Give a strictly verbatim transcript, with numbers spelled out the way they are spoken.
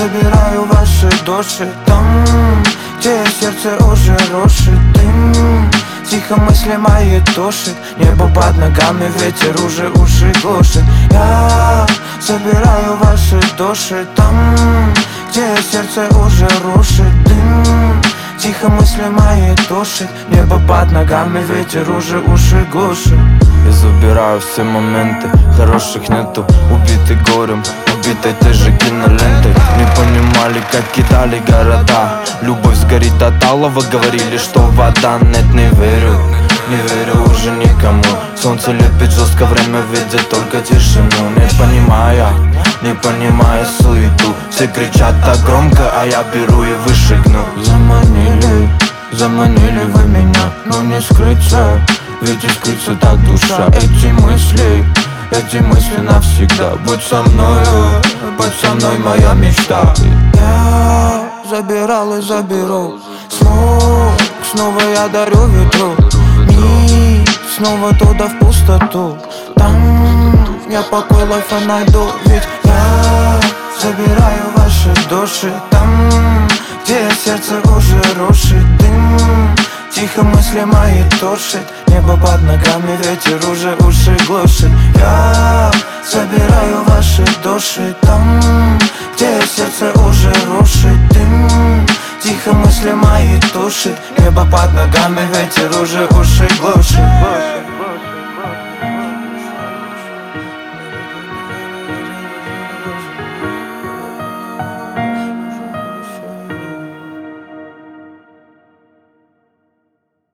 забираю ваши души там, где сердце уже рушит дым. Тихо мысли мои тушит небо под ногами, ветер уже уши глушит. Я забираю ваши души там, где сердце уже рушит дым. Тихо мысли мои тушит небо под ногами, ветер уже уши глушит. Я забираю все моменты, хороших нету, убиты горем, убитой той же кинолентой. Не понимали, как кидали города, любовь сгорит от алого, говорили, что вода. Нет, не верю, не верю уже никому. Солнце лепит жестко, время видит только тишину. Не понимая, не понимая суету, все кричат так громко, а я беру и вышагну. Заманили, заманили вы меня, но не скрыться, ведь и скрыться так душа. Эти мысли, эти мысли навсегда. Будь со мною, будь со мной моя мечта. Я забирал и заберу смог, снова я дарю ветру миг, снова туда в пустоту. Там я покой лайфа найду, ведь я забираю ваши души там, где сердце уже рушит дым. Тихо мысли мои тушит небо под ногами, ветер уже уши глушит. Я забираю ваши души там, где сердце уже рушит дым. Тихо мысли мои тушит небо под ногами, ветер уже уши глушит.